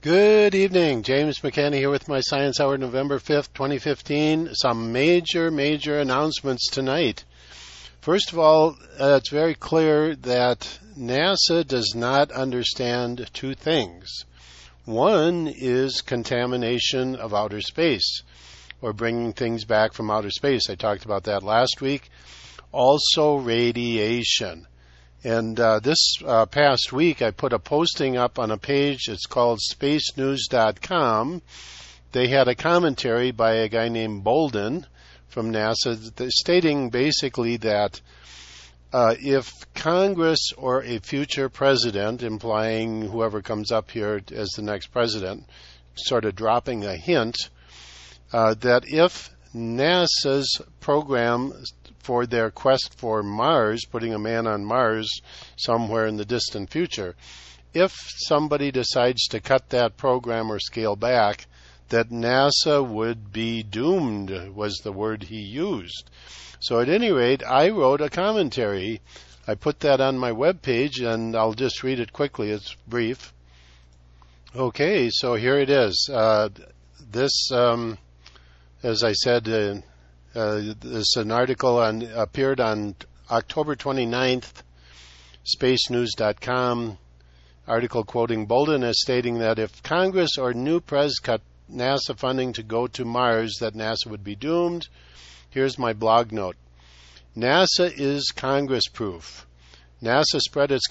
Good evening. James McCanny here with my Science Hour, November 5th, 2015. Some major announcements tonight. First of all, it's very clear that NASA does not understand two things. One is contamination of outer space, or bringing things back from outer space. I talked about that last week. Also radiation. And this past week, I put a posting up on a page. It's called spacenews.com. They had a commentary by a guy named Bolden from NASA stating basically that if Congress or a future president, implying whoever comes up here as the next president, sort of dropping a hint, that if NASA's program for their quest for Mars, putting a man on Mars somewhere in the distant future, if somebody decides to cut that program or scale back, that NASA would be doomed, was the word he used. So at any rate, I wrote a commentary. I put that on my webpage, and I'll just read it quickly. It's brief. Okay, so here it is. This, as I said, this is an article appeared on October 29th, spacenews.com, article quoting Bolden as stating that if Congress or new prez cut NASA funding to go to Mars, that NASA would be doomed. Here's my blog note. NASA is Congress-proof. NASA spread its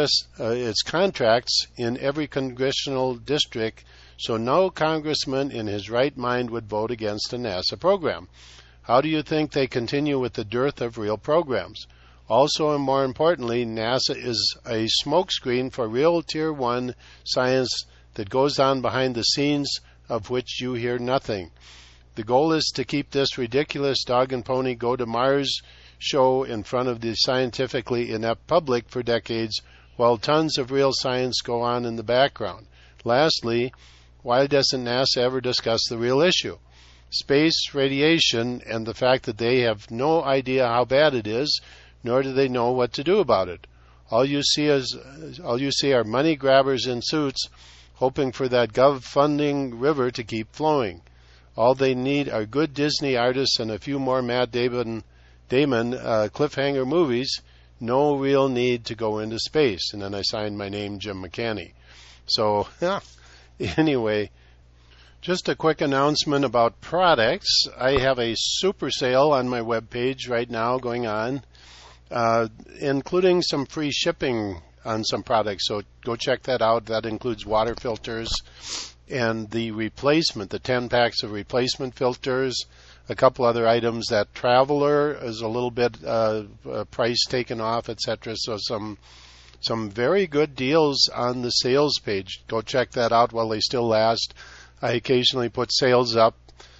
contracts in every congressional district, so no congressman in his right mind would vote against a NASA program. How do you think they continue with the dearth of real programs? Also, and more importantly, NASA is a smokescreen for real Tier 1 science that goes on behind the scenes of which you hear nothing. The goal is to keep this ridiculous dog and pony go to Mars show in front of the scientifically inept public for decades, while tons of real science go on in the background. Lastly, why doesn't NASA ever discuss the real issue? Space radiation and the fact that they have no idea how bad it is, nor do they know what to do about it. All you see are money grabbers in suits hoping for that gov funding river to keep flowing. All they need are good Disney artists and a few more Matt Damon cliffhanger movies. No real need to go into space. And then I signed my name, Jim McCanny. So, anyway, just a quick announcement about products. I have a super sale on my webpage right now going on, including some free shipping on some products. So go check that out. That includes water filters and the 10 packs of replacement filters, a couple other items. That Traveler is a little bit price taken off, etc. So some very good deals on the sales page. Go check that out while they still last. I occasionally put sales up.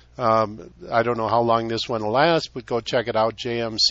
I don't know how long this one will last, but go check it out,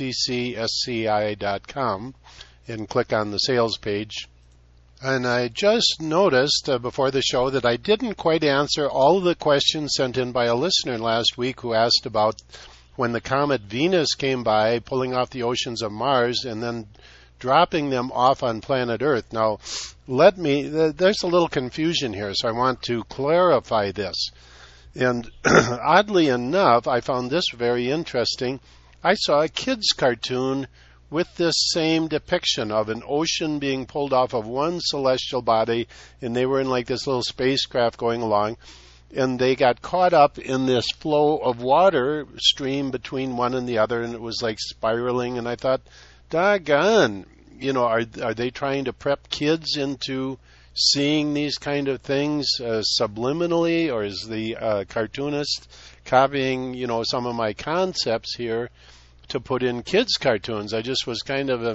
jmccsci.com, and click on the sales page. And I just noticed before the show that I didn't quite answer all of the questions sent in by a listener last week who asked about when the comet Venus came by, pulling off the oceans of Mars and then dropping them off on planet Earth. Now, there's a little confusion here, so I want to clarify this. And oddly enough, I found this very interesting. I saw a kid's cartoon with this same depiction of an ocean being pulled off of one celestial body, and they were in like this little spacecraft going along, and they got caught up in this flow of water stream between one and the other, and it was like spiraling, and I thought, doggone, are they trying to prep kids into seeing these kind of things subliminally, or is the cartoonist copying, some of my concepts here to put in kids' cartoons? I just was kind of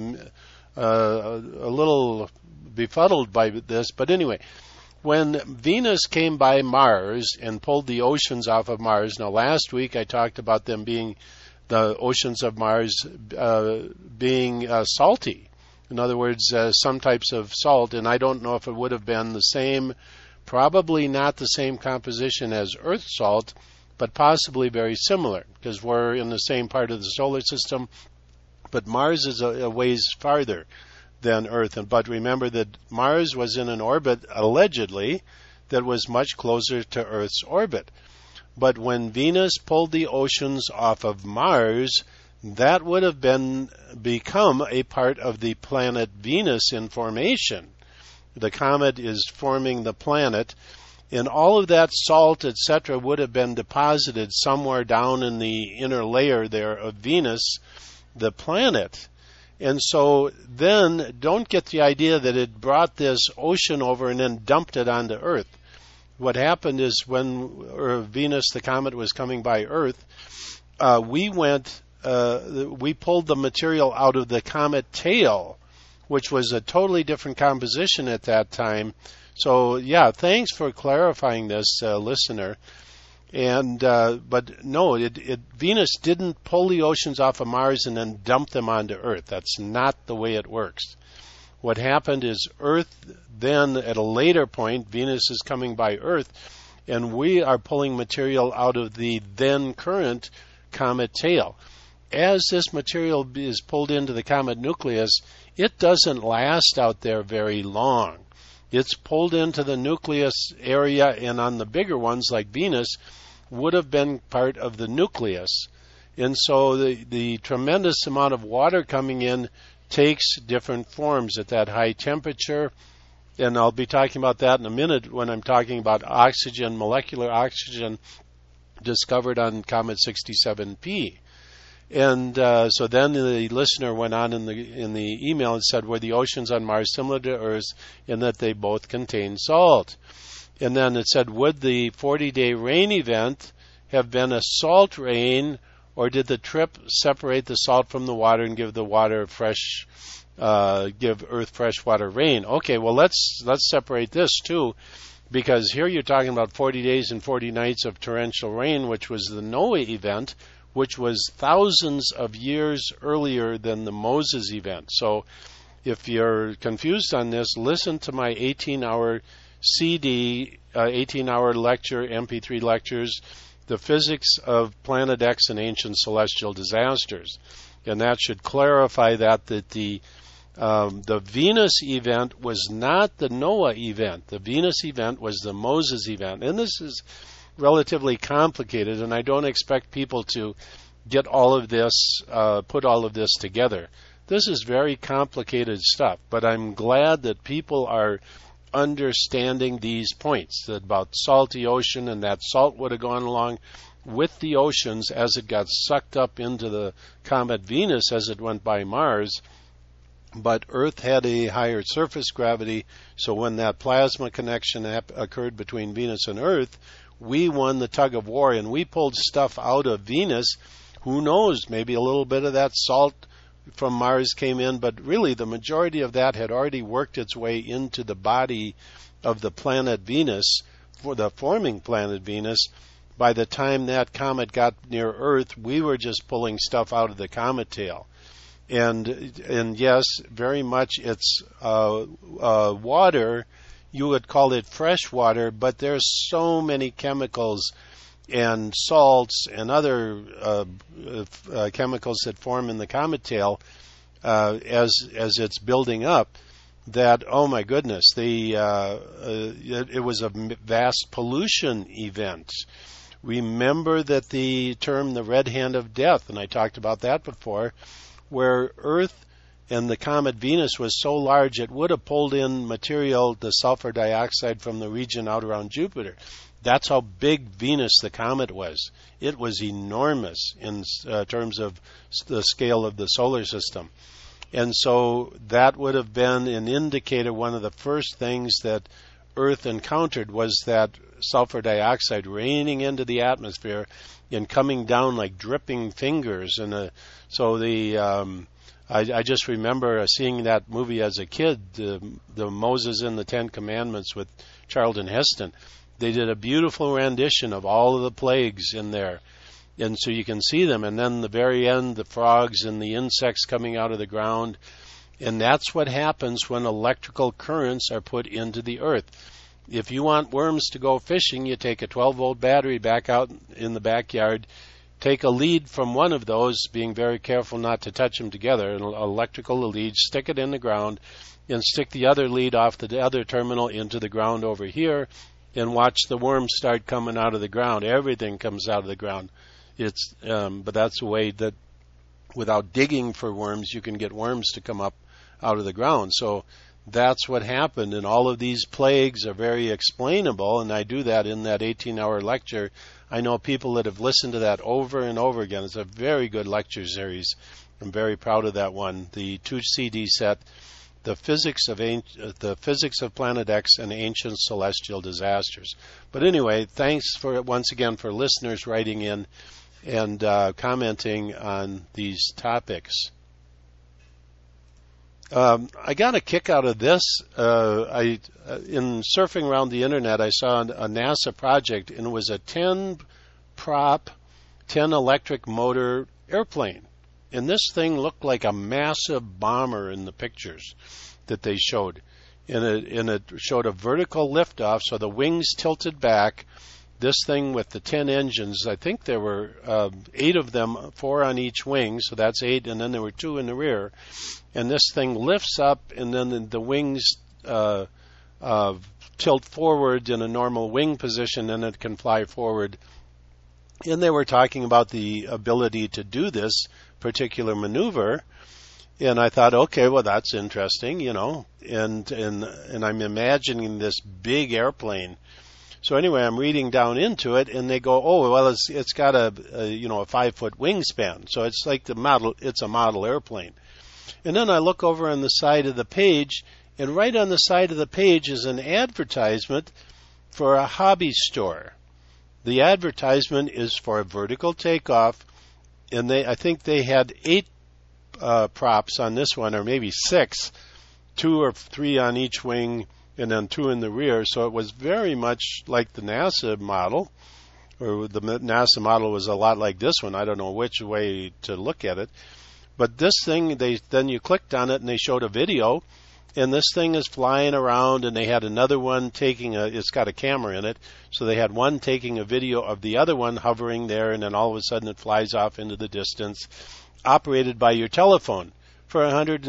a little befuddled by this. But anyway, when Venus came by Mars and pulled the oceans off of Mars, now last week I talked about them being, the oceans of Mars being salty. In other words, some types of salt, and I don't know if it would have been the same, probably not the same composition as Earth salt, but possibly very similar, because we're in the same part of the solar system, but Mars is a ways farther than Earth. But remember that Mars was in an orbit, allegedly, that was much closer to Earth's orbit. But when Venus pulled the oceans off of Mars, that would have become a part of the planet Venus in formation. The comet is forming the planet, and all of that salt, etc., would have been deposited somewhere down in the inner layer there of Venus, the planet. And so then don't get the idea that it brought this ocean over and then dumped it onto Earth. What happened is when Venus, the comet, was coming by Earth, we pulled the material out of the comet tail, which was a totally different composition at that time. So, yeah, thanks for clarifying this, listener. And but no, Venus didn't pull the oceans off of Mars and then dump them onto Earth. That's not the way it works. What happened is Earth then, at a later point, Venus is coming by Earth, and we are pulling material out of the then current comet tail. As this material is pulled into the comet nucleus, it doesn't last out there very long. It's pulled into the nucleus area, and on the bigger ones like Venus, would have been part of the nucleus. And so the tremendous amount of water coming in takes different forms at that high temperature. And I'll be talking about that in a minute when I'm talking about oxygen, molecular oxygen discovered on Comet 67P. And so then the listener went on in the email and said, were the oceans on Mars similar to Earth's in that they both contain salt? And then it said, would the 40-day rain event have been a salt rain, or did the trip separate the salt from the water and give the water give Earth freshwater rain? Okay, well let's separate this too, because here you're talking about 40 days and 40 nights of torrential rain, which was the Noah event, which was thousands of years earlier than the Moses event. So if you're confused on this, listen to my 18-hour CD, 18-hour lecture, MP3 lectures, The Physics of Planet X and Ancient Celestial Disasters. And that should clarify that the Venus event was not the Noah event. The Venus event was the Moses event. And this is relatively complicated, and I don't expect people to get all of this, put all of this together. This is very complicated stuff, but I'm glad that people are understanding these points about salty ocean, and that salt would have gone along with the oceans as it got sucked up into the comet Venus as it went by Mars. But Earth had a higher surface gravity, so when that plasma connection occurred between Venus and Earth, we won the tug of war, and we pulled stuff out of Venus. Who knows, maybe a little bit of that salt from Mars came in, but really the majority of that had already worked its way into the body of the planet Venus, for the forming planet Venus. By the time that comet got near Earth, we were just pulling stuff out of the comet tail. And yes, very much it's water. You would call it fresh water, but there's so many chemicals and salts and other chemicals that form in the comet tail as it's building up that, oh my goodness, it was a vast pollution event. Remember that the term the red hand of death, and I talked about that before, where Earth and the comet Venus was so large it would have pulled in material, the sulfur dioxide, from the region out around Jupiter. That's how big Venus, the comet, was. It was enormous in terms of the scale of the solar system. And so that would have been an indicator. One of the first things that Earth encountered was that sulfur dioxide raining into the atmosphere and coming down like dripping fingers. And I just remember seeing that movie as a kid, the Moses and the Ten Commandments with Charlton Heston. They did a beautiful rendition of all of the plagues in there. And so you can see them. And then the very end, the frogs and the insects coming out of the ground. And that's what happens when electrical currents are put into the earth. If you want worms to go fishing, you take a 12-volt battery back out in the backyard, take a lead from one of those, being very careful not to touch them together, an electrical lead, stick it in the ground, and stick the other lead off the other terminal into the ground over here, and watch the worms start coming out of the ground. Everything comes out of the ground. But that's a way that without digging for worms, you can get worms to come up out of the ground. So that's what happened, and all of these plagues are very explainable, and I do that in that 18-hour lecture. I know people that have listened to that over and over again. It's a very good lecture series. I'm very proud of that one. The 2 CD set, the physics of Planet X and ancient celestial disasters. But anyway, thanks once again for listeners writing in and commenting on these topics. I got a kick out of this. In surfing around the internet, I saw a NASA project, and it was a 10-prop, 10-electric motor airplane. And this thing looked like a massive bomber in the pictures that they showed. And it showed a vertical liftoff, so the wings tilted back. This thing with the 10 engines, I think there were 8 of them, 4 on each wing, so that's 8, and then there were 2 in the rear. And this thing lifts up, and then the wings tilt forward in a normal wing position, and it can fly forward. And they were talking about the ability to do this particular maneuver. And I thought, okay, well, that's interesting, and I'm imagining this big airplane. So anyway, I'm reading down into it, and they go, oh, well, it's got a 5-foot wingspan, so it's like it's a model airplane. And then I look over on the side of the page, and right on the side of the page is an advertisement for a hobby store. The advertisement is for a vertical takeoff, and I think they had 8 props on this one, or maybe 6, 2 or 3 on each wing, and then 2 in the rear. So it was very much like the NASA model, or the NASA model was a lot like this one. I don't know which way to look at it. But this thing, then you clicked on it and they showed a video, and this thing is flying around, and they had another one it's got a camera in it, so they had one taking a video of the other one hovering there, and then all of a sudden it flies off into the distance, operated by your telephone for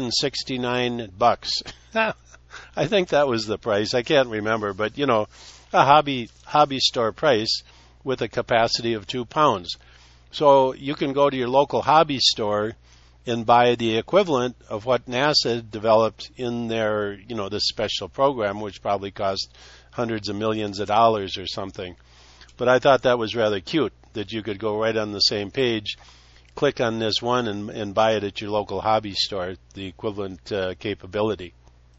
$169. I think that was the price. I can't remember, but a hobby store price with a capacity of 2 pounds. So you can go to your local hobby store and buy the equivalent of what NASA developed in their, this special program, which probably cost hundreds of millions of dollars or something. But I thought that was rather cute, that you could go right on the same page, click on this one, and buy it at your local hobby store, the equivalent capability.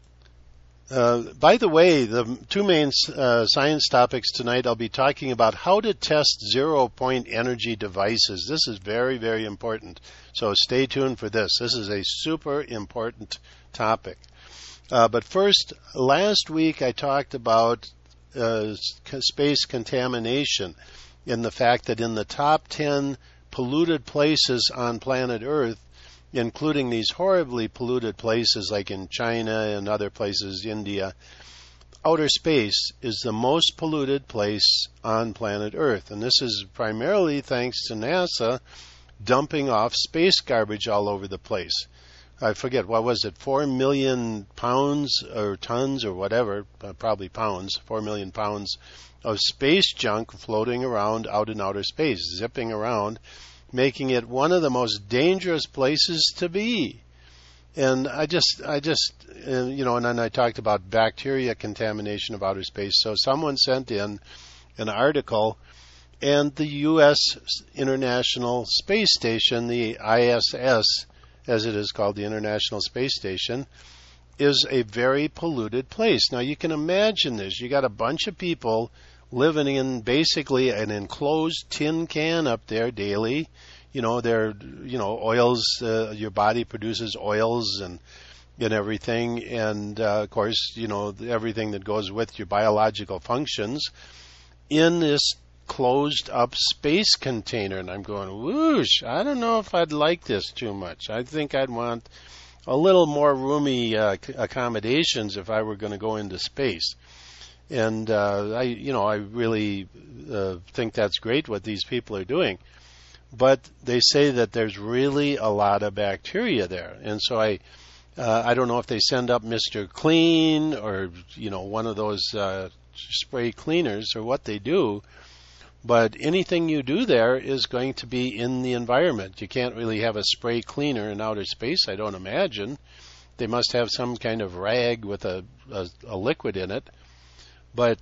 By the way, the 2 main science topics tonight, I'll be talking about how to test zero-point energy devices. This is very, very important. So stay tuned for this. This is a super important topic. But first, last week I talked about space contamination and the fact that in the top 10 polluted places on planet Earth, including these horribly polluted places like in China and other places, India, outer space is the most polluted place on planet Earth. And this is primarily thanks to NASA dumping off space garbage all over the place. I forget, 4 million pounds or tons or whatever, probably pounds, 4 million pounds of space junk floating around out in outer space, zipping around, making it one of the most dangerous places to be. And and then I talked about bacteria contamination of outer space. So someone sent in an article, and the U.S. International Space Station, the ISS, as it is called, the International Space Station, is a very polluted place. Now you can imagine this. You got a bunch of people living in basically an enclosed tin can up there daily. Oils, your body produces oils and everything. And, of course, everything that goes with your biological functions in this closed up space container. And I'm going, whoosh, I don't know if I'd like this too much. I think I'd want a little more roomy accommodations if I were going to go into space. And I really think that's great what these people are doing. But they say that there's really a lot of bacteria there. And so I don't know if they send up Mr. Clean or, one of those spray cleaners or what they do, but anything you do there is going to be in the environment. You can't really have a spray cleaner in outer space, I don't imagine. They must have some kind of rag with a liquid in it. But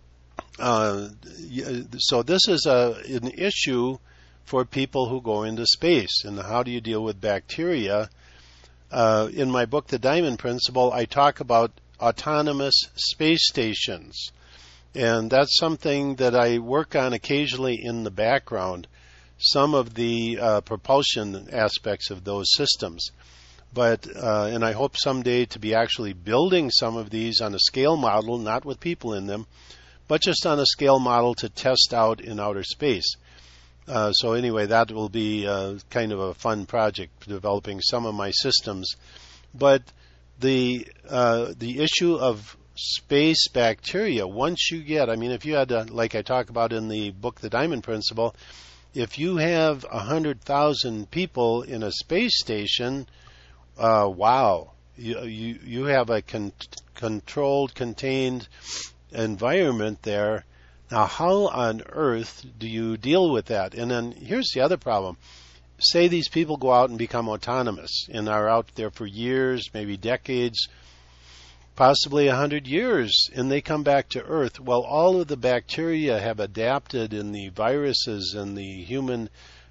so this is an issue for people who go into space. And how do you deal with bacteria? In my book, The Diamond Principle, I talk about autonomous space stations. And that's something that I work on occasionally in the background, some of the propulsion aspects of those systems. But and I hope someday to be actually building some of these on a scale model, not with people in them, but just on a scale model to test out in outer space. So anyway, that will be kind of a fun project, developing some of my systems. But the issue of space bacteria, once you get, I mean, if you had to, like I talk about in the book, The Diamond Principle, if you have 100,000 people in a space station, wow, you have a controlled, contained environment there. Now, how on earth do you deal with that? And then here's the other problem. Say these people go out and become autonomous and are out there for years, maybe decades, possibly 100 years, and they come back to Earth. Well, all of the bacteria have adapted in the viruses and the human,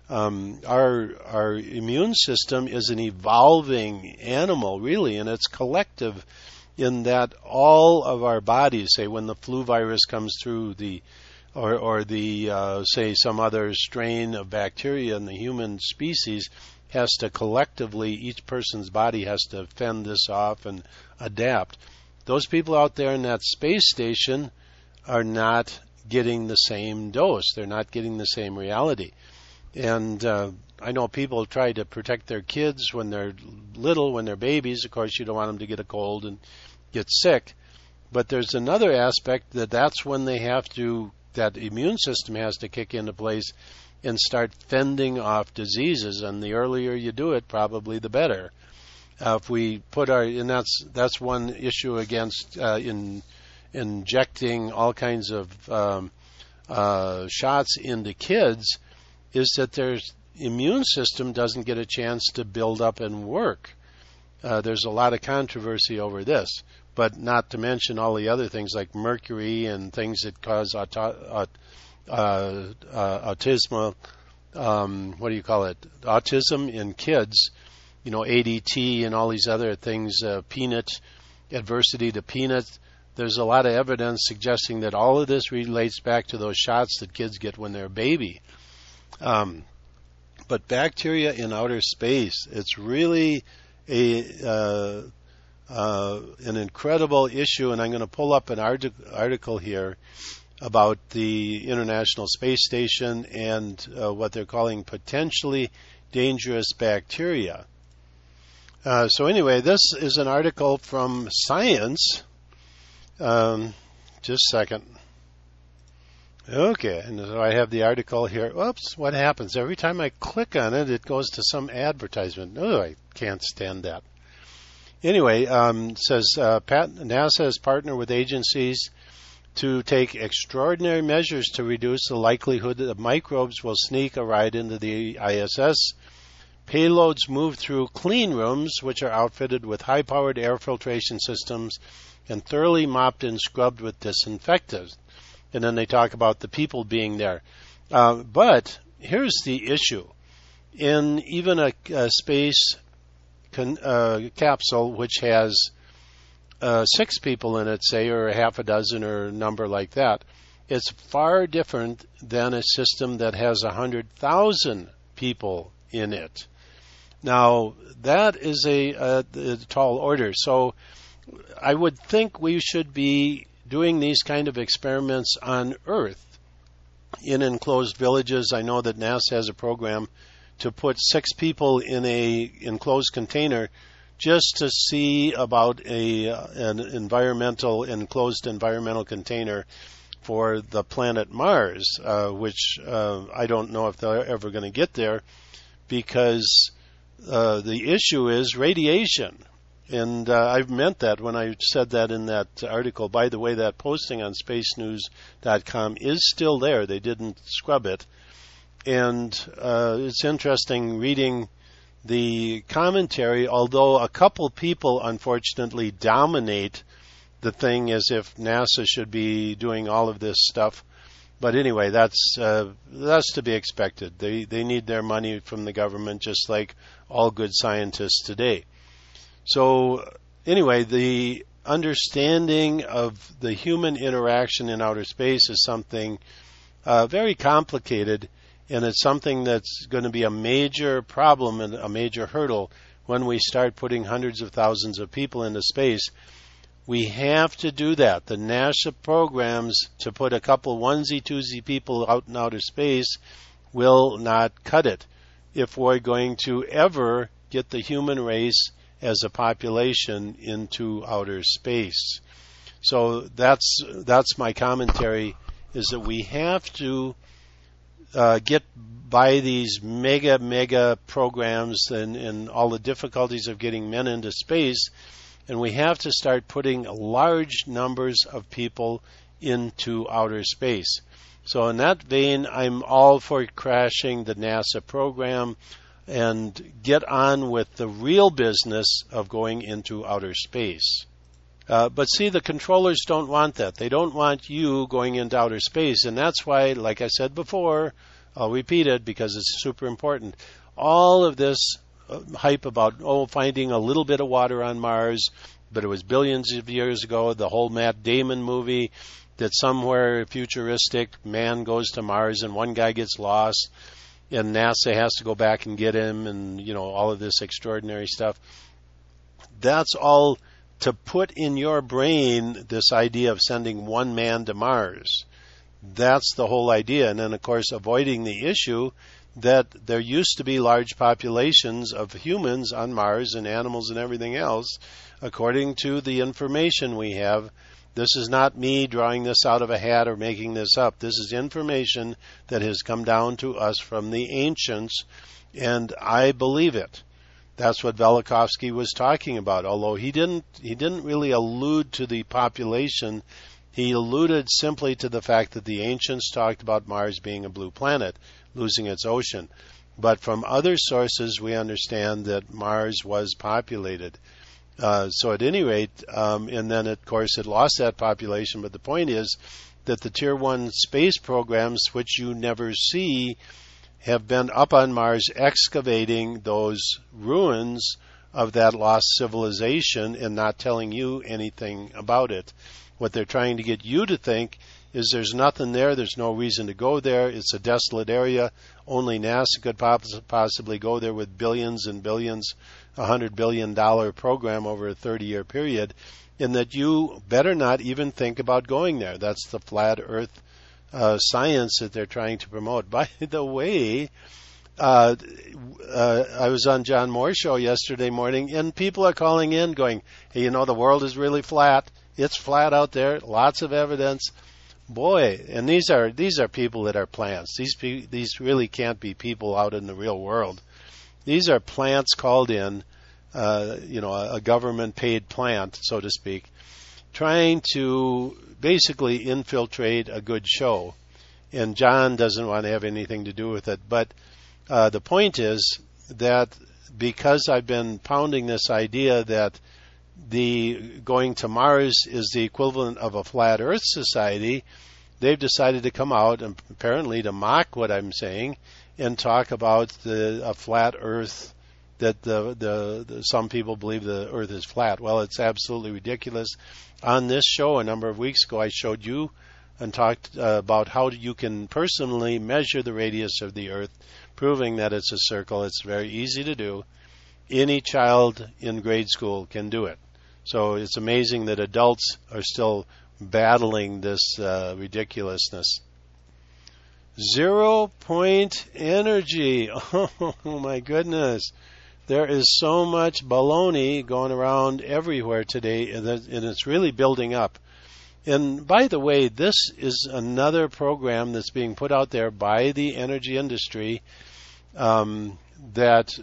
our immune system is an evolving animal, really, and it's collective in that all of our bodies, say when the flu virus comes through or the say some other strain of bacteria in the human species has to collectively, each person's body has to fend this off and adapt. Those people out there in that space station are not getting the same dose. They're not getting the same reality. And I know people try to protect their kids when they're little, when they're babies. Of course, you don't want them to get a cold and get sick. But there's another aspect that's when they have to, that immune system has to kick into place and start fending off diseases. And the earlier you do it, probably the better. If we put and that's one issue against injecting all kinds of shots into kids, is that their immune system doesn't get a chance to build up and work. There's a lot of controversy over this, but not to mention all the other things like mercury and things that cause autism. Autism in kids. You know, ADT and all these other things, adversity to peanut. There's a lot of evidence suggesting that all of this relates back to those shots that kids get when they're a baby. But bacteria in outer space, it's really an incredible issue, and I'm going to pull up an article here about the International Space Station and what they're calling potentially dangerous bacteria. So anyway, this is an article from Science. Just a second. Okay, and so I have the article here. Oops, what happens? Every time I click on it, it goes to some advertisement. Oh, I can't stand that. Anyway, it says NASA has partnered with agencies to take extraordinary measures to reduce the likelihood that microbes will sneak a ride into the ISS. Payloads move through clean rooms, which are outfitted with high-powered air filtration systems and thoroughly mopped and scrubbed with disinfectants. And then they talk about the people being there. But here's the issue. In even a space capsule which has 6 people in it, say, or a half a dozen or a number like that, it's far different than a system that has 100,000 people in it. Now, that is a tall order. So I would think we should be doing these kind of experiments on Earth in enclosed villages. I know that NASA has a program to put 6 people in a enclosed container just to see about an enclosed environmental container for the planet Mars, which I don't know if they're ever going to get there, because the issue is radiation. And I've meant that when I said that in that article. By the way, that posting on spacenews.com is still there. They didn't scrub it. And it's interesting reading the commentary, although a couple people unfortunately dominate the thing as if NASA should be doing all of this stuff. But anyway, that's to be expected. They need their money from the government, just like all good scientists today. So anyway, the understanding of the human interaction in outer space is something very complicated, and it's something that's going to be a major problem and a major hurdle when we start putting hundreds of thousands of people into space. We have to do that. The NASA programs to put a couple onesie-twosie people out in outer space will not cut it if we're going to ever get the human race as a population into outer space. So that's my commentary, is that we have to get by these mega programs and all the difficulties of getting men into space, and we have to start putting large numbers of people into outer space. So in that vein, I'm all for crashing the NASA program and get on with the real business of going into outer space. But see, the controllers don't want that. They don't want you going into outer space, and that's why, like I said before, I'll repeat it because it's super important, all of this hype about, finding a little bit of water on Mars, but it was billions of years ago, the whole Matt Damon movie, that somewhere futuristic man goes to Mars and one guy gets lost and NASA has to go back and get him, and all of this extraordinary stuff. That's all to put in your brain this idea of sending one man to Mars. That's the whole idea. And then, of course, avoiding the issue that there used to be large populations of humans on Mars and animals and everything else, according to the information we have. This is not me drawing this out of a hat or making this up. This is information that has come down to us from the ancients, and I believe it. That's what Velikovsky was talking about, although he didn't really allude to the population. He alluded simply to the fact that the ancients talked about Mars being a blue planet, losing its ocean. But from other sources, we understand that Mars was populated. So at any rate, and then, of course, it lost that population. But the point is that the Tier 1 space programs, which you never see, have been up on Mars excavating those ruins of that lost civilization and not telling you anything about it. What they're trying to get you to think is there's nothing there, there's no reason to go there, it's a desolate area, only NASA could possibly go there with billions and billions, $100 billion program over a 30-year period, and that you better not even think about going there. That's the flat earth science that they're trying to promote. By the way, I was on John Moore's show yesterday morning, and people are calling in going, hey, the world is really flat. It's flat out there, lots of evidence. Boy, and these are people that are plants. These really can't be people out in the real world. These are plants called in, a government-paid plant, so to speak, trying to basically infiltrate a good show. And John doesn't want to have anything to do with it. But the point is that because I've been pounding this idea that the going to Mars is the equivalent of a flat Earth society, they've decided to come out and apparently to mock what I'm saying and talk about a flat Earth, that the some people believe the Earth is flat. Well, it's absolutely ridiculous. On this show a number of weeks ago, I showed you and talked about how you can personally measure the radius of the Earth, proving that it's a circle. It's very easy to do. Any child in grade school can do it. So it's amazing that adults are still battling this ridiculousness. 0 point energy. Oh my goodness. There is so much baloney going around everywhere today, and it's really building up. And by the way, this is another program that's being put out there by the energy industry. that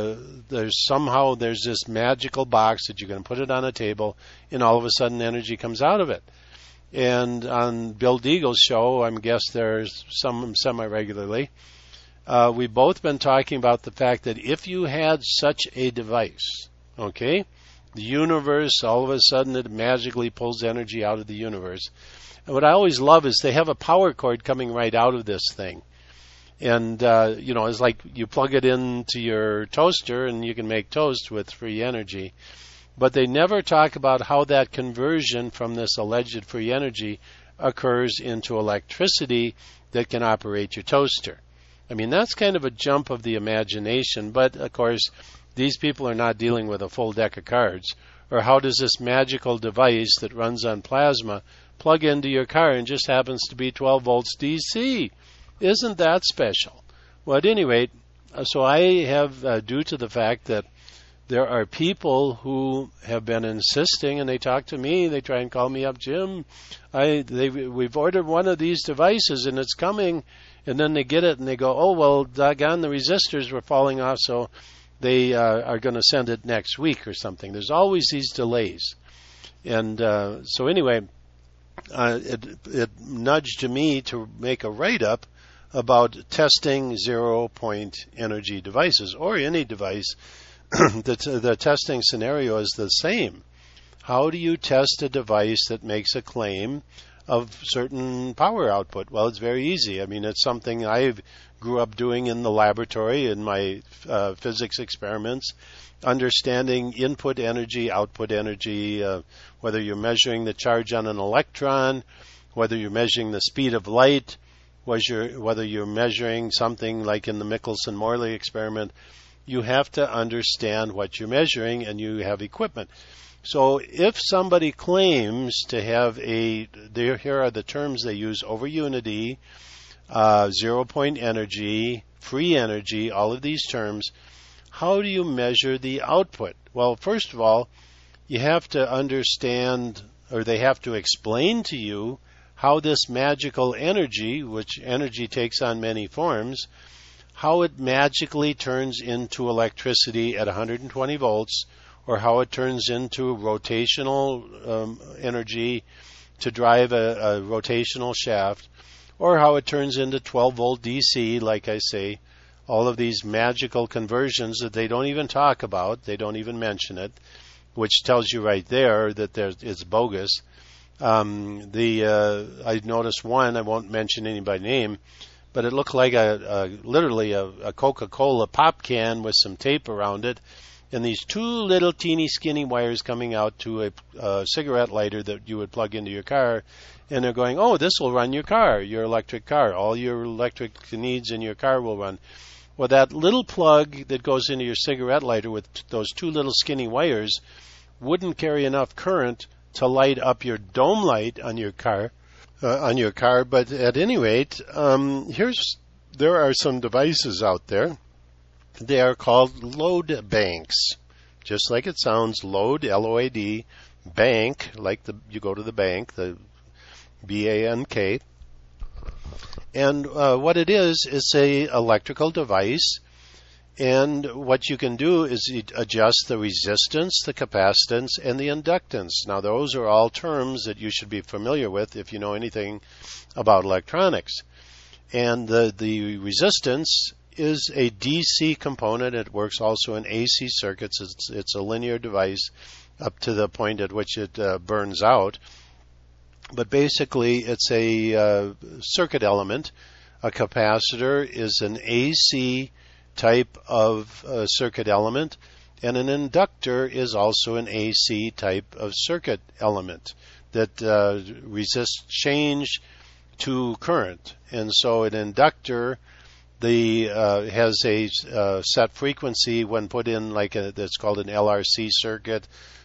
there's this magical box that you're going to put it on a table, and all of a sudden energy comes out of it. And on Bill Deagle's show, I'm guessed there's some semi-regularly, we've both been talking about the fact that if you had such a device, okay, the universe, all of a sudden it magically pulls energy out of the universe. And what I always love is they have a power cord coming right out of this thing. And, it's like you plug it into your toaster and you can make toast with free energy. But they never talk about how that conversion from this alleged free energy occurs into electricity that can operate your toaster. I mean, that's kind of a jump of the imagination, but of course, these people are not dealing with a full deck of cards. Or how does this magical device that runs on plasma plug into your car and just happens to be 12 volts DC? Isn't that special? Well, at any rate, so I have, due to the fact that there are people who have been insisting, and they talk to me, they try and call me up, Jim, we've ordered one of these devices and it's coming, and then they get it and they go, oh, well, doggone, the resistors were falling off, so they are going to send it next week or something. There's always these delays. And so anyway, it nudged me to make a write-up about testing zero-point energy devices, or any device. The testing scenario is the same. How do you test a device that makes a claim of certain power output? Well, it's very easy. I mean, it's something I grew up doing in the laboratory in my physics experiments, understanding input energy, output energy, whether you're measuring the charge on an electron, whether you're measuring the speed of light, whether you're measuring something like in the Michelson-Morley experiment. You have to understand what you're measuring, and you have equipment. So if somebody claims to have here are the terms they use: over unity, 0-point energy, free energy, all of these terms. How do you measure the output? Well, first of all, you have to understand, or they have to explain to you, how this magical energy, which energy takes on many forms, how it magically turns into electricity at 120 volts, or how it turns into rotational energy to drive a rotational shaft, or how it turns into 12 volt DC, like I say, all of these magical conversions that they don't even talk about, they don't even mention it, which tells you right there that it's bogus. I noticed one, I won't mention any by name, but it looked like literally a Coca-Cola pop can with some tape around it, and these two little teeny skinny wires coming out to a cigarette lighter that you would plug into your car, and they're going, oh, this will run your car, your electric car. All your electric needs in your car will run. Well, that little plug that goes into your cigarette lighter with those two little skinny wires wouldn't carry enough current to light up your dome light on your car. But at any rate, there are some devices out there. They are called load banks, just like it sounds. Load, L-O-A-D, bank, like you go to the bank, the B-A-N-K. And what it is a electrical device. And what you can do is adjust the resistance, the capacitance, and the inductance. Now, those are all terms that you should be familiar with if you know anything about electronics. And the resistance is a DC component. It works also in AC circuits. It's a linear device up to the point at which it burns out. But basically, it's a circuit element. A capacitor is an AC type of circuit element, and an inductor is also an AC type of circuit element that resists change to current. And so an inductor has a set frequency when put in, like that's called an LRC circuit,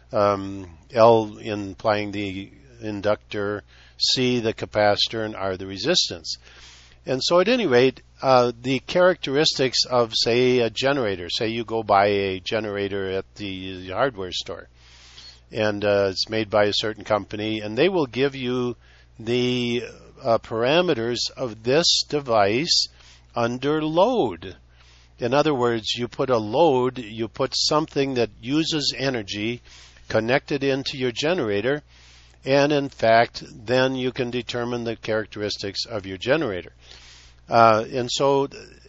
L implying the inductor, C the capacitor, and R the resistance. And so at any rate, the characteristics of, say, a generator, say you go buy a generator at the hardware store, and it's made by a certain company, and they will give you the parameters of this device under load. In other words, you put a load, you put something that uses energy connected into your generator, and in fact, then you can determine the characteristics of your generator. And so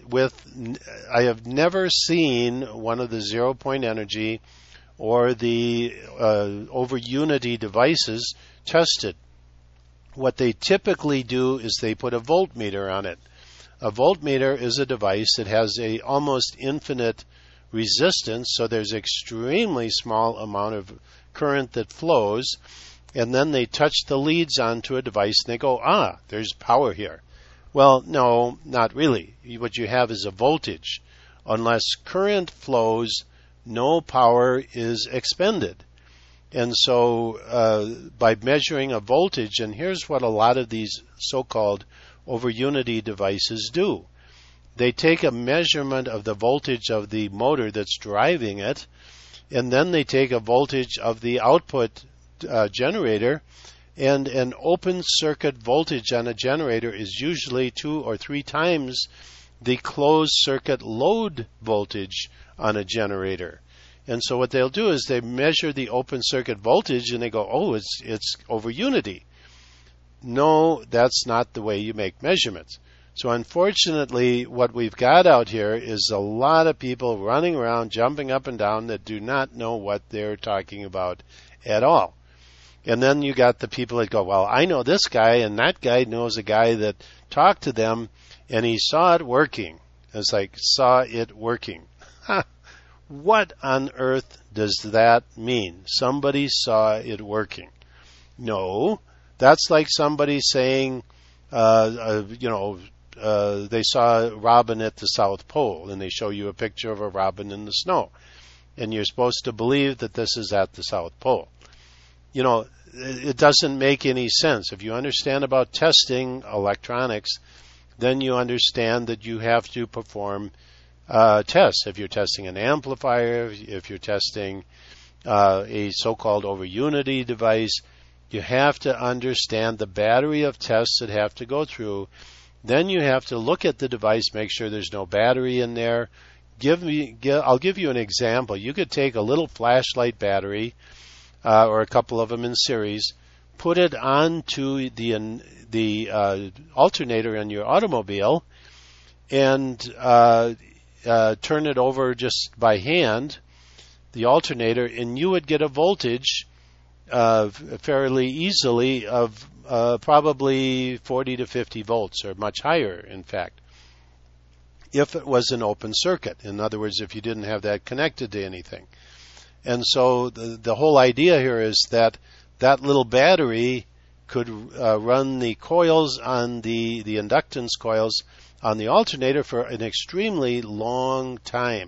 I have never seen one of the 0-point energy or the over unity devices tested. What they typically do is they put a voltmeter on it. A voltmeter is a device that has a almost infinite resistance, so there's extremely small amount of current that flows, and then they touch the leads onto a device and they go, there's power here. Well, no, not really. What you have is a voltage. Unless current flows, no power is expended. And so by measuring a voltage, and here's what a lot of these so-called over unity devices do. They take a measurement of the voltage of the motor that's driving it, and then they take a voltage of the output generator, and an open circuit voltage on a generator is usually 2 or 3 times the closed circuit load voltage on a generator. And so what they'll do is they measure the open circuit voltage and they go, it's over unity. No, that's not the way you make measurements. So unfortunately, what we've got out here is a lot of people running around, jumping up and down that do not know what they're talking about at all. And then you got the people that go, well, I know this guy, and that guy knows a guy that talked to them, and he saw it working. It's like, saw it working. What on earth does that mean? Somebody saw it working. No, that's like somebody saying, they saw a robin at the South Pole, and they show you a picture of a robin in the snow. And you're supposed to believe that this is at the South Pole. You know, it doesn't make any sense. If you understand about testing electronics, then you understand that you have to perform tests. If you're testing an amplifier, if you're testing a so-called over unity device, you have to understand the battery of tests that have to go through. Then you have to look at the device, make sure there's no battery in there. I'll give you an example. You could take a little flashlight battery, or a couple of them in series, put it onto the alternator in your automobile, and turn it over just by hand, the alternator, and you would get a voltage fairly easily of probably 40 to 50 volts, or much higher, in fact, if it was an open circuit. In other words, if you didn't have that connected to anything. And so the whole idea here is that little battery could run the coils on the inductance coils on the alternator for an extremely long time.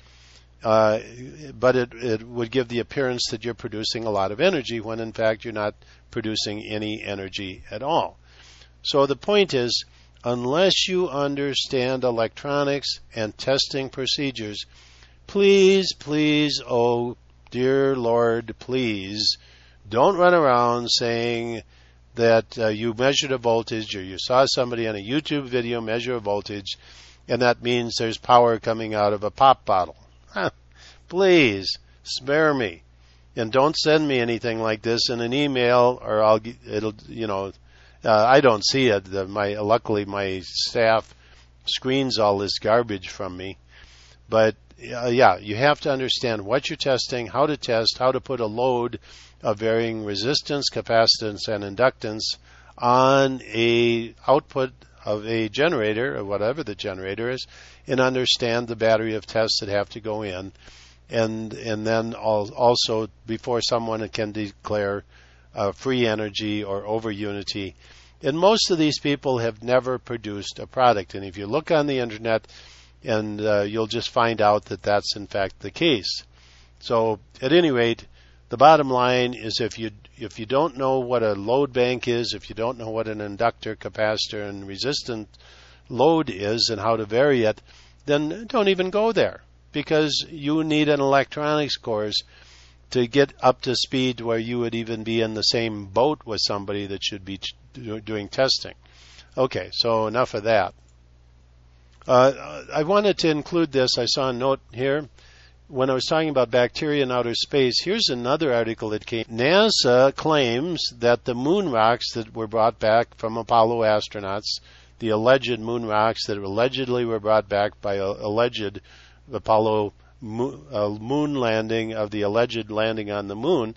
But it would give the appearance that you're producing a lot of energy when in fact you're not producing any energy at all. So the point is, unless you understand electronics and testing procedures, please, oh dear Lord, please, don't run around saying that you measured a voltage or you saw somebody on a YouTube video measure a voltage, and that means there's power coming out of a pop bottle. Please, spare me. And don't send me anything like this in an email, or I don't see it. Luckily, my staff screens all this garbage from me. But you have to understand what you're testing, how to test, how to put a load of varying resistance, capacitance, and inductance on a output of a generator, or whatever the generator is, and understand the battery of tests that have to go in. And then also, before someone can declare free energy or over unity. And most of these people have never produced a product. And if you look on the internet, and you'll just find out that that's in fact the case. So at any rate, the bottom line is if you don't know what a load bank is, if you don't know what an inductor, capacitor, and resistant load is and how to vary it, then don't even go there, because you need an electronics course to get up to speed where you would even be in the same boat with somebody that should be doing testing. Okay, so enough of that. I wanted to include this. I saw a note here when I was talking about bacteria in outer space. Here's another article that came. NASA claims that the moon rocks that were brought back from Apollo astronauts, the alleged moon rocks that allegedly were brought back by alleged Apollo moon landing of the alleged landing on the moon,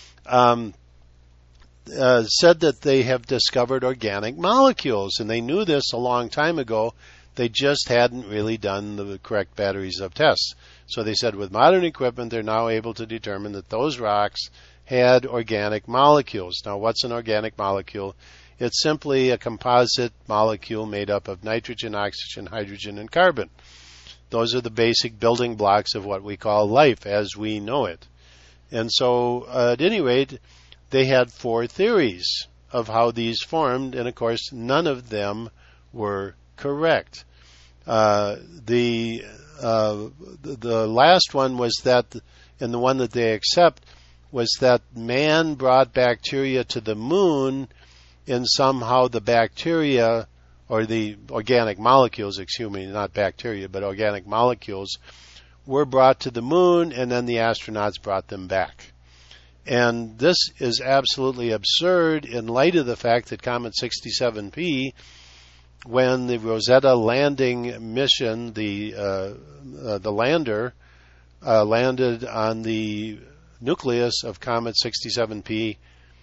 said that they have discovered organic molecules, and they knew this a long time ago. They just hadn't really done the correct batteries of tests. So they said with modern equipment, they're now able to determine that those rocks had organic molecules. Now, what's an organic molecule? It's simply a composite molecule made up of nitrogen, oxygen, hydrogen, and carbon. Those are the basic building blocks of what we call life as we know it. And so, at any rate, they had 4 theories of how these formed, and of course, none of them were correct. The last one was that, and the one that they accept, was that man brought bacteria to the moon, and somehow the bacteria, or the organic molecules, excuse me, not bacteria, but organic molecules, were brought to the moon, and then the astronauts brought them back. And this is absolutely absurd in light of the fact that Comet 67P, when the Rosetta landing mission, the lander, landed on the nucleus of Comet 67P,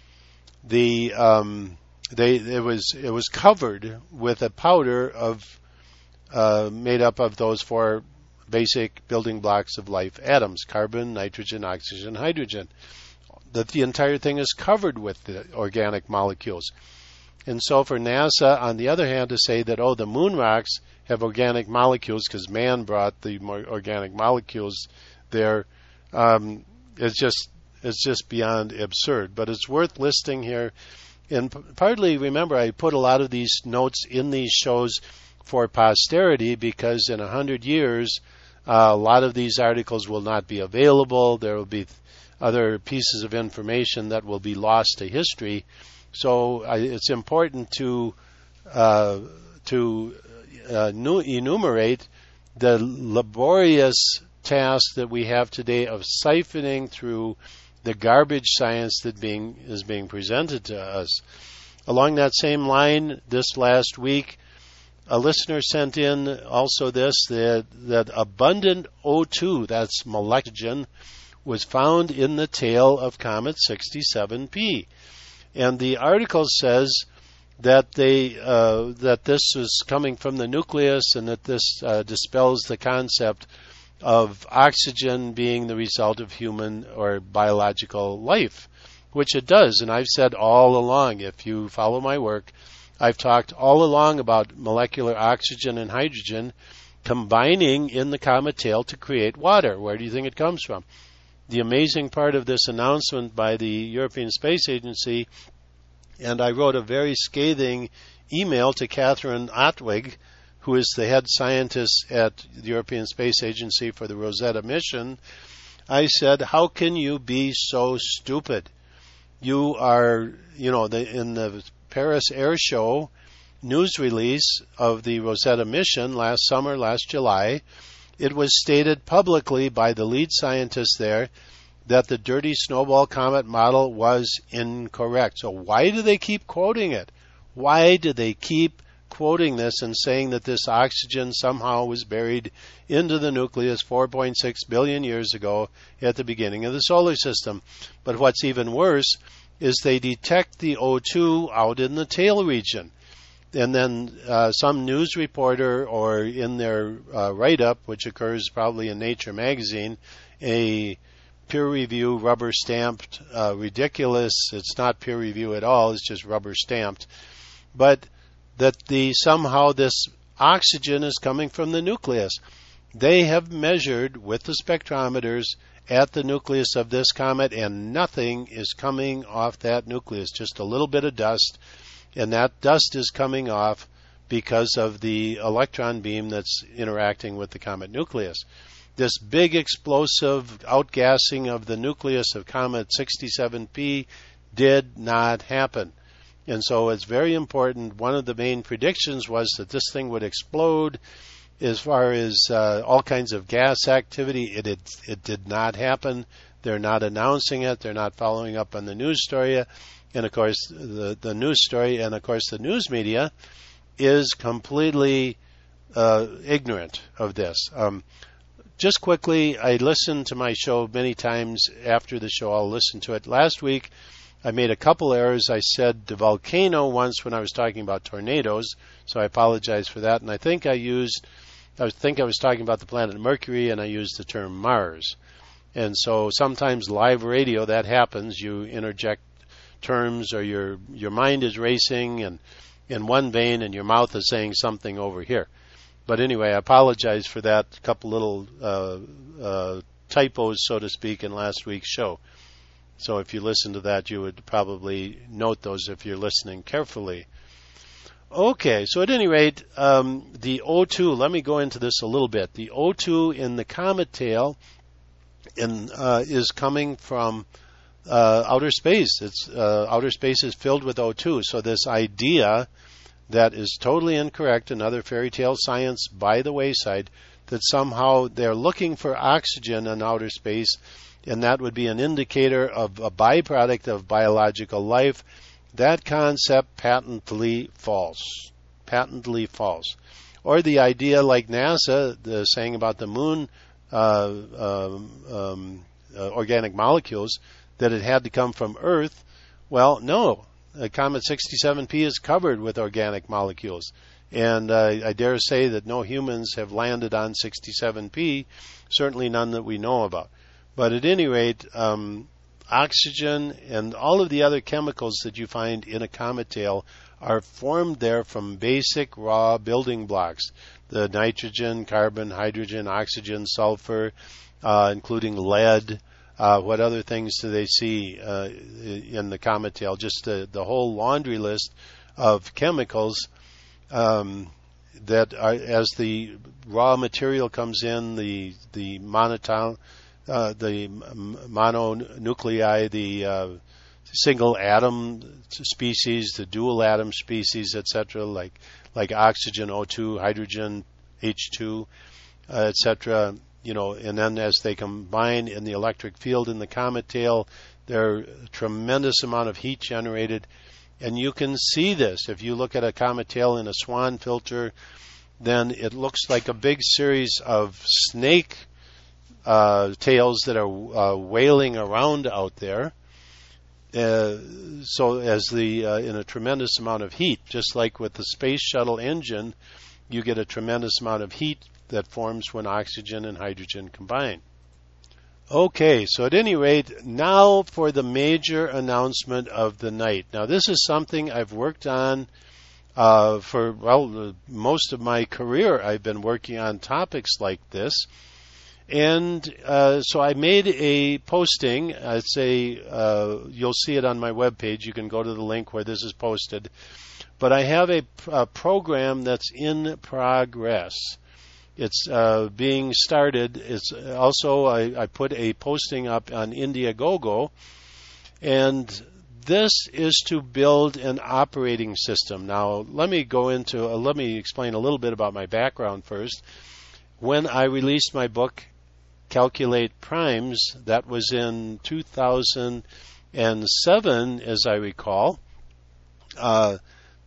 it was covered with a powder of made up of those 4 basic building blocks of life atoms: carbon, nitrogen, oxygen, hydrogen. That the entire thing is covered with the organic molecules. And so for NASA, on the other hand, to say that, the moon rocks have organic molecules because man brought the organic molecules there, it's just beyond absurd. But it's worth listing here. And partly, remember, I put a lot of these notes in these shows for posterity because in 100 years, a lot of these articles will not be available. There will be other pieces of information that will be lost to history. So it's important to enumerate the laborious task that we have today of siphoning through the garbage science that is being presented to us. Along that same line, this last week, a listener sent in also that abundant O2, that's molecular, was found in the tail of Comet 67P. And the article says that that this is coming from the nucleus and that this dispels the concept of oxygen being the result of human or biological life, which it does. And I've said all along, if you follow my work, I've talked all along about molecular oxygen and hydrogen combining in the comet tail to create water. Where do you think it comes from? The amazing part of this announcement by the European Space Agency, and I wrote a very scathing email to Catherine Otwig, who is the head scientist at the European Space Agency for the Rosetta mission. I said, how can you be so stupid? You are, in the Paris Air Show news release of the Rosetta mission last July, it was stated publicly by the lead scientist there that the dirty snowball comet model was incorrect. So why do they keep quoting it? Why do they keep quoting this and saying that this oxygen somehow was buried into the nucleus 4.6 billion years ago at the beginning of the solar system? But what's even worse is they detect the O2 out in the tail region. And then some news reporter, or in their write-up, which occurs probably in Nature magazine, a peer review rubber stamped, ridiculous, it's not peer review at all, it's just rubber stamped, but that somehow this oxygen is coming from the nucleus. They have measured with the spectrometers at the nucleus of this comet, and nothing is coming off that nucleus, just a little bit of dust. And that dust is coming off because of the electron beam that's interacting with the comet nucleus. This big explosive outgassing of the nucleus of Comet 67P did not happen. And so it's very important. One of the main predictions was that this thing would explode As far as all kinds of gas activity, it did not happen. They're not announcing it. They're not following up on the news story. And of course, the news story, and of course, the news media is completely ignorant of this. Just quickly, I listened to my show many times. After the show, I'll listen to it. Last week, I made a couple errors. I said the volcano once when I was talking about tornadoes, so I apologize for that. And I think I was talking about the planet Mercury, and I used the term Mars. And so sometimes live radio, that happens. You interject terms, or your mind is racing and in one vein, and your mouth is saying something over here. But anyway, I apologize for that. A couple little typos, so to speak, in last week's show. So if you listen to that, you would probably note those if you're listening carefully. Okay, so at any rate, the O2, let me go into this a little bit. The O2 in the comet tail is coming from outer space. Outer space is filled with O2. So this idea that is totally incorrect, another fairy tale science by the wayside, that somehow they're looking for oxygen in outer space, and that would be an indicator of a byproduct of biological life. That concept, patently false. Patently false. Or the idea, like NASA saying about the moon, organic molecules, that it had to come from Earth. Well, no. Comet 67P is covered with organic molecules. And I dare say that no humans have landed on 67P, certainly none that we know about. But at any rate, oxygen and all of the other chemicals that you find in a comet tail are formed there from basic raw building blocks. The nitrogen, carbon, hydrogen, oxygen, sulfur, including lead. What other things do they see in the comet tail? Just the whole laundry list of chemicals that are, as the raw material comes in, the mononuclei, the single atom species, the dual atom species, etc., like oxygen, O2, hydrogen, H2, etc. And then as they combine in the electric field in the comet tail, there's a tremendous amount of heat generated. And you can see this. If you look at a comet tail in a swan filter, then it looks like a big series of snake tails that are wailing around out there. So as in a tremendous amount of heat, just like with the space shuttle engine, you get a tremendous amount of heat that forms when oxygen and hydrogen combine. Okay, so at any rate, now for the major announcement of the night. Now this is something I've worked on for most of my career. I've been working on topics like this. And so I made a posting. You'll see it on my webpage. You can go to the link where this is posted. But I have a program that's in progress. It's being started. It's also, I put a posting up on Indiegogo, and this is to build an operating system. Now, let me explain a little bit about my background first. When I released my book, Calculate Primes, that was in 2007, as I recall. That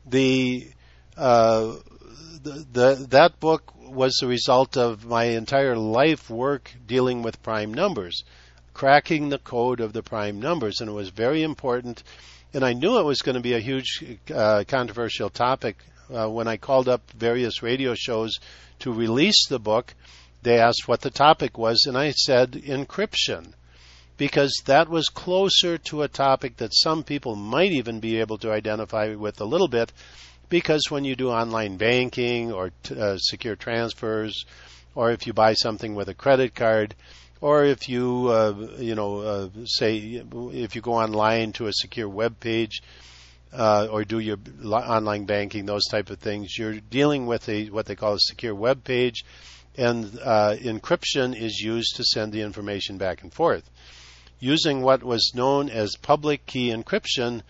book was the result of my entire life work dealing with prime numbers, cracking the code of the prime numbers, and it was very important. And I knew it was going to be a huge controversial topic. When I called up various radio shows to release the book, they asked what the topic was, and I said encryption, because that was closer to a topic that some people might even be able to identify with a little bit, because when you do online banking or secure transfers, or if you buy something with a credit card, or if you, if you go online to a secure web page, or do your online banking, those type of things, you're dealing with what they call a secure web page, and encryption is used to send the information back and forth. Using what was known as public key encryption,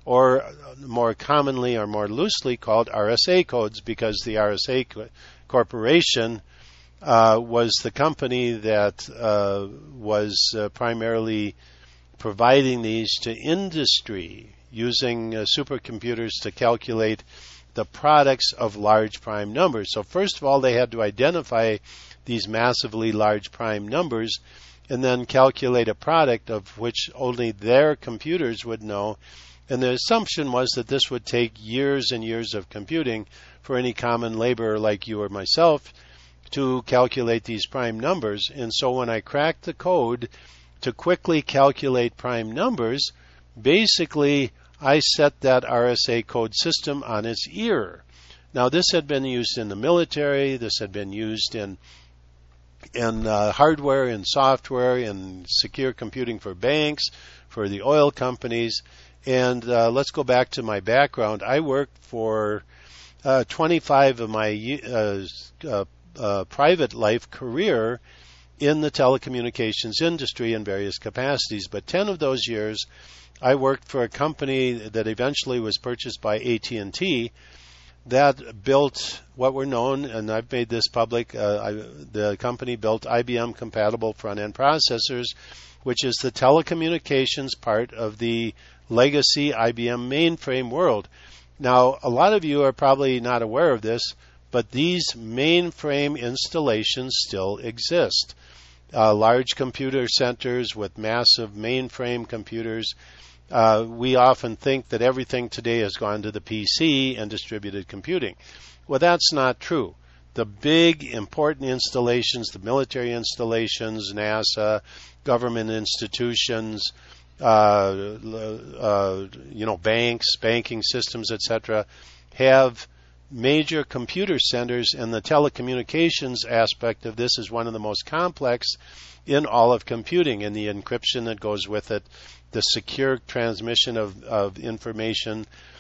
or more commonly or more loosely called RSA codes, because the RSA Corporation was the company that was primarily providing these to industry, using supercomputers to calculate the products of large prime numbers. So first of all, they had to identify these massively large prime numbers and then calculate a product of which only their computers would know. And the assumption was that this would take years and years of computing for any common laborer like you or myself to calculate these prime numbers. And so when I cracked the code to quickly calculate prime numbers, basically I set that RSA code system on its ear. Now, this had been used in the military, this had been used in hardware and software, in secure computing for banks, for the oil companies. And let's go back to my background. I worked for 25 of my private life career in the telecommunications industry in various capacities. But 10 of those years, I worked for a company that eventually was purchased by AT&T that built what were known, and I've made this public, the company built IBM-compatible front-end processors, which is the telecommunications part of the legacy IBM mainframe world. Now, a lot of you are probably not aware of this, but these mainframe installations still exist. Large computer centers with massive mainframe computers. We often think that everything today has gone to the PC and distributed computing. Well, that's not true. The big, important installations, the military installations, NASA, government institutions, banks, banking systems, etc., have major computer centers, and the telecommunications aspect of this is one of the most complex in all of computing, and the encryption that goes with it, the secure transmission of information,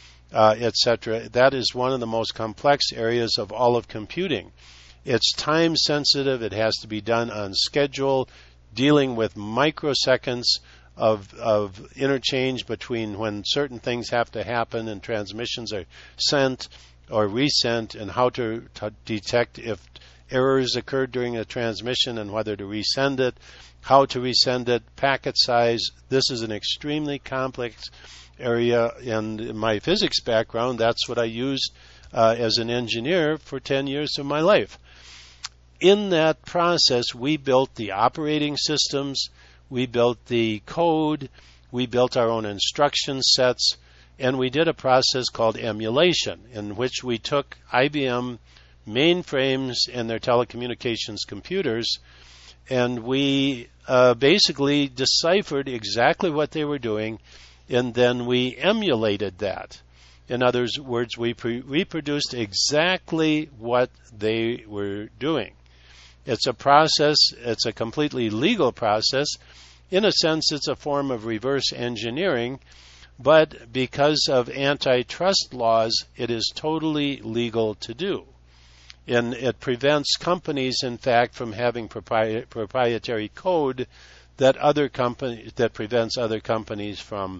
etc. That is one of the most complex areas of all of computing. It's time sensitive. It has to be done on schedule, dealing with microseconds of interchange between when certain things have to happen and transmissions are sent or resent, and how to detect if errors occurred during a transmission and whether to resend it, how to resend it, packet size. This is an extremely complex area, and in my physics background, that's what I used as an engineer for 10 years of my life. In that process, we built the operating systems, we built the code, we built our own instruction sets, and we did a process called emulation, in which we took IBM mainframes and their telecommunications computers, and we basically deciphered exactly what they were doing, and then we emulated that. In other words, we reproduced exactly what they were doing. It's a process, it's a completely legal process. In a sense, it's a form of reverse engineering, but because of antitrust laws, it is totally legal to do. And it prevents companies, in fact, from having proprietary code that prevents other companies from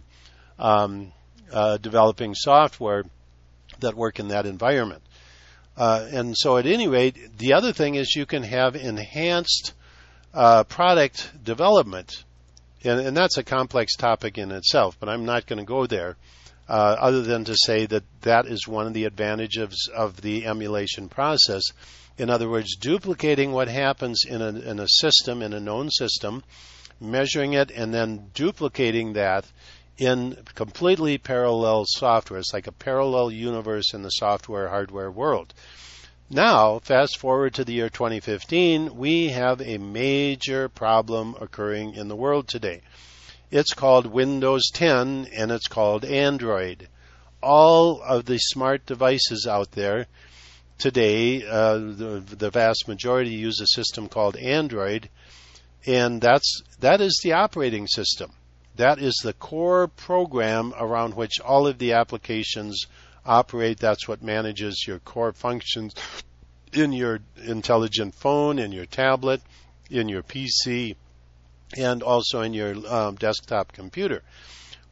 developing software that work in that environment. And so at any rate, the other thing is you can have enhanced product development. And that's a complex topic in itself, but I'm not going to go there other than to say that that is one of the advantages of the emulation process. In other words, duplicating what happens in a system, in a known system, measuring it, and then duplicating that in completely parallel software. It's like a parallel universe in the software hardware world. Now, fast forward to the year 2015, we have a major problem occurring in the world today. It's called Windows 10, and it's called Android. All of the smart devices out there today, the vast majority use a system called Android, and that is the operating system. That is the core program around which all of the applications operate. That's what manages your core functions in your intelligent phone, in your tablet, in your PC, and also in your desktop computer.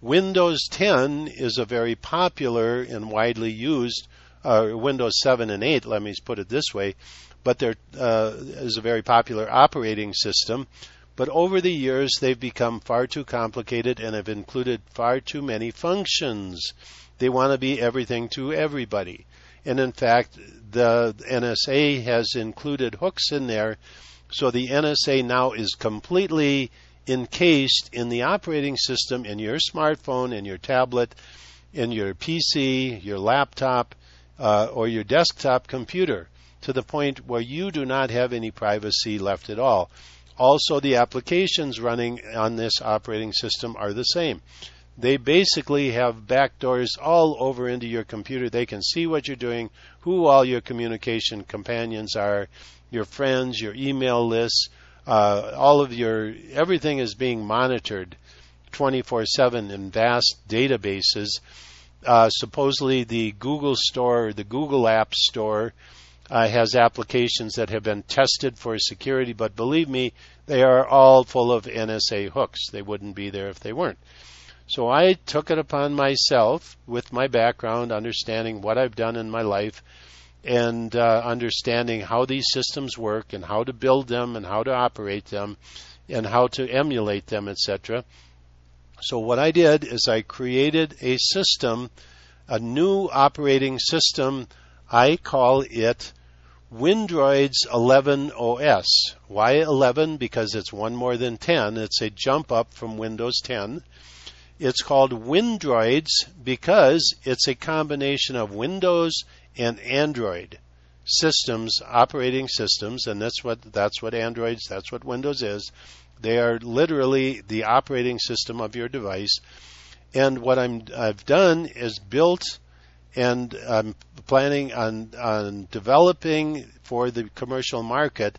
Windows 10 is a very popular and widely used, Windows 7 and 8, let me put it this way, but there is a very popular operating system. But over the years, they've become far too complicated and have included far too many functions. They want to be everything to everybody. And in fact, the NSA has included hooks in there, so the NSA now is completely encased in the operating system in your smartphone, in your tablet, in your PC, your laptop, or your desktop computer, to the point where you do not have any privacy left at all. Also, the applications running on this operating system are the same. They basically have backdoors all over into your computer. They can see what you're doing, who all your communication companions are, your friends, your email lists, everything is being monitored 24/7 in vast databases. Supposedly the Google Store, the Google App Store, has applications that have been tested for security, but believe me, they are all full of NSA hooks. They wouldn't be there if they weren't. So I took it upon myself, with my background, understanding what I've done in my life, and understanding how these systems work and how to build them and how to operate them and how to emulate them, etc. So what I did is I created a system, a new operating system. I call it Windroids 11 OS. Why 11? Because it's one more than 10. It's a jump up from Windows 10. It's called Windroids because it's a combination of Windows and Android systems, operating systems, and that's what Windows is. They are literally the operating system of your device. And what I've done is built, and I'm planning on developing for the commercial market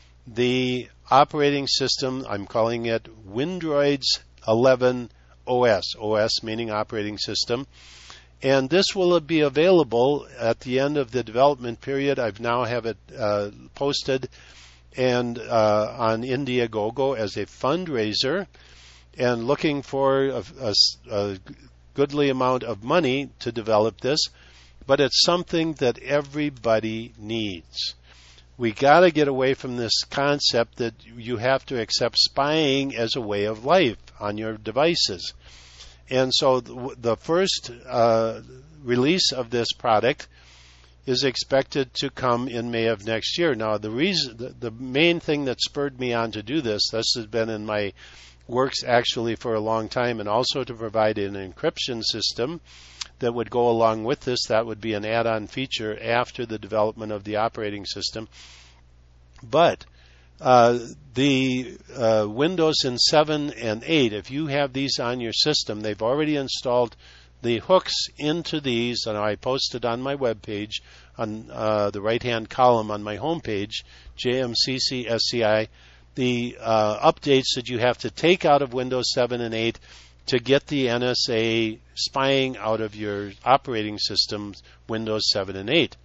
the operating system. I'm calling it Windroids 11 OS. OS meaning operating system. And this will be available at the end of the development period. I've now have it posted and on Indiegogo as a fundraiser, and looking for a goodly amount of money to develop this. But it's something that everybody needs. We got to get away from this concept that you have to accept spying as a way of life on your devices. And so the first release of this product is expected to come in May of next year. Now, the main thing that spurred me on to do this has been in my works actually for a long time, and also to provide an encryption system that would go along with this. That would be an add-on feature after the development of the operating system. But the Windows in 7 and 8, if you have these on your system, they've already installed the hooks into these, and I posted on my webpage on the right-hand column on my homepage, JMCC-SCI, the updates that you have to take out of Windows 7 and 8 to get the NSA spying out of your operating systems, Windows 7 and 8.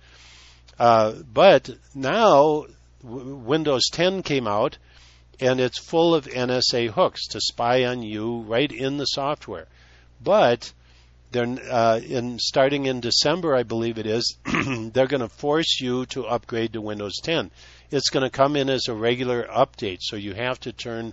But now Windows 10 came out, and it's full of NSA hooks to spy on you right in the software. But they're starting in December, I believe it is, they're going to force you to upgrade to Windows 10. It's going to come in as a regular update, so you have to turn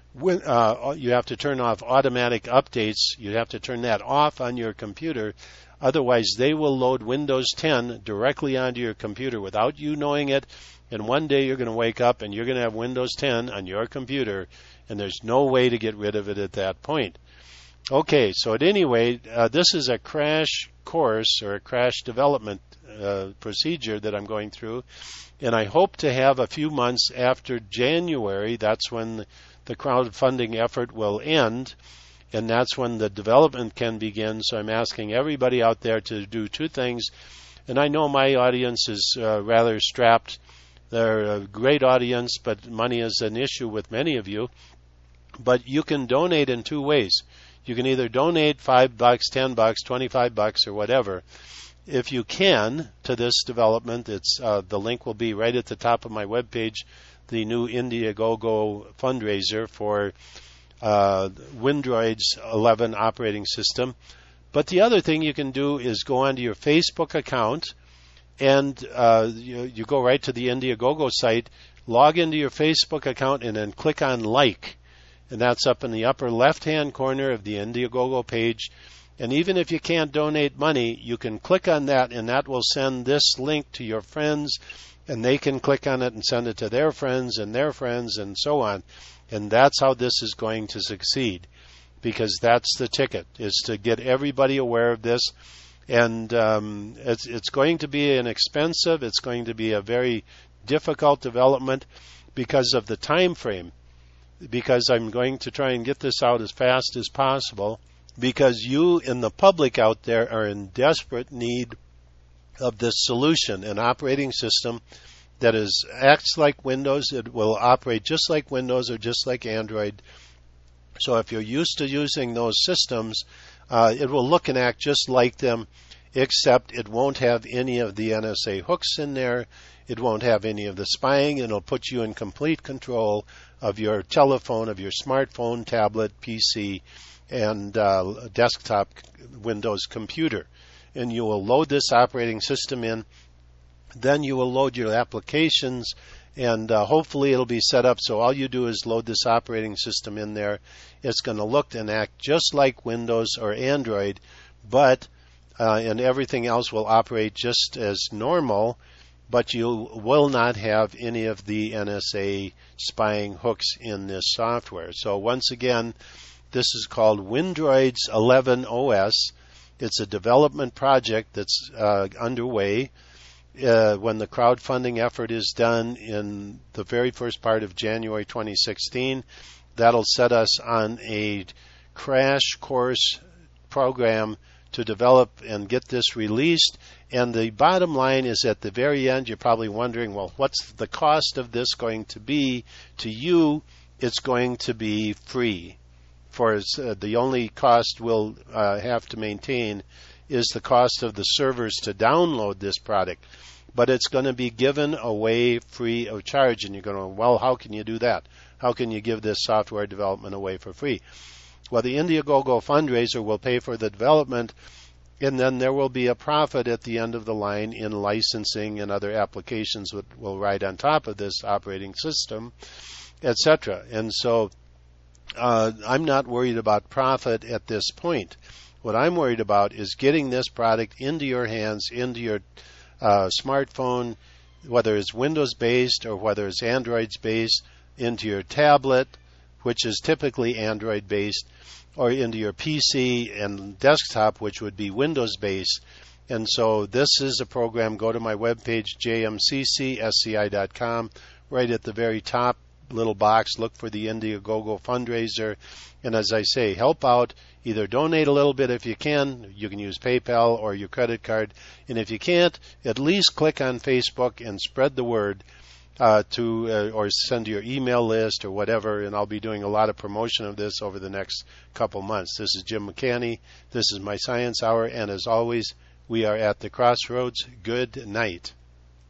off automatic updates. You have to turn that off on your computer. Otherwise, they will load Windows 10 directly onto your computer without you knowing it. And one day you're going to wake up and you're going to have Windows 10 on your computer, and there's no way to get rid of it at that point. Okay, so at any rate, this is a crash course or a crash development procedure that I'm going through, and I hope to have a few months after January. That's when the crowdfunding effort will end, and that's when the development can begin. So I'm asking everybody out there to do two things, and I know my audience is rather strapped. They're a great audience, but money is an issue with many of you. But you can donate in two ways. You can either donate $5, $10, $25, or whatever. If you can, to this development, the link will be right at the top of my webpage, the new Indiegogo fundraiser for Windroid's 11 operating system. But the other thing you can do is go onto your Facebook account, and you go right to the Indiegogo site, log into your Facebook account, and then click on like. And that's up in the upper left-hand corner of the Indiegogo page. And even if you can't donate money, you can click on that, and that will send this link to your friends, and they can click on it and send it to their friends, and so on. And that's how this is going to succeed, because that's the ticket, is to get everybody aware of this. And it's going to be inexpensive. It's going to be a very difficult development because of the time frame, because I'm going to try and get this out as fast as possible, because you in the public out there are in desperate need of this solution, an operating system that acts like Windows. It will operate just like Windows or just like Android. So if you're used to using those systems, it will look and act just like them, except it won't have any of the NSA hooks in there. It won't have any of the spying. It'll put you in complete control of your telephone, of your smartphone, tablet, PC, and desktop Windows computer. And you will load this operating system in. Then you will load your applications, and hopefully it'll be set up so all you do is load this operating system in there. It's going to look and act just like Windows or Android, but and everything else will operate just as normal, but you will not have any of the NSA spying hooks in this software. So once again, this is called Windroid's 11 OS. It's a development project that's underway. When the crowdfunding effort is done in the very first part of January 2016, that'll set us on a crash course program to develop and get this released. And the bottom line is, at the very end, you're probably wondering, well, what's the cost of this going to be to you? It's going to be free. For the only cost we'll have to maintain is the cost of the servers to download this product. But it's going to be given away free of charge. And you're going, well, how can you do that? How can you give this software development away for free? Well, the Indiegogo fundraiser will pay for the development, and then there will be a profit at the end of the line in licensing and other applications that will ride on top of this operating system, etc. And so I'm not worried about profit at this point. What I'm worried about is getting this product into your hands, into your smartphone, whether it's Windows-based or whether it's Android-based, into your tablet, which is typically Android-based, or into your PC and desktop, which would be Windows-based. And so this is a program. Go to my webpage, jmccsci.com. Right at the very top little box, look for the Indiegogo fundraiser. And as I say, help out. Either donate a little bit if you can. You can use PayPal or your credit card. And if you can't, at least click on Facebook and spread the word or send to your email list or whatever. And I'll be doing a lot of promotion of this over the next couple months. This is Jim McCanny. This is my Science Hour. And as always, we are at the crossroads. Good night.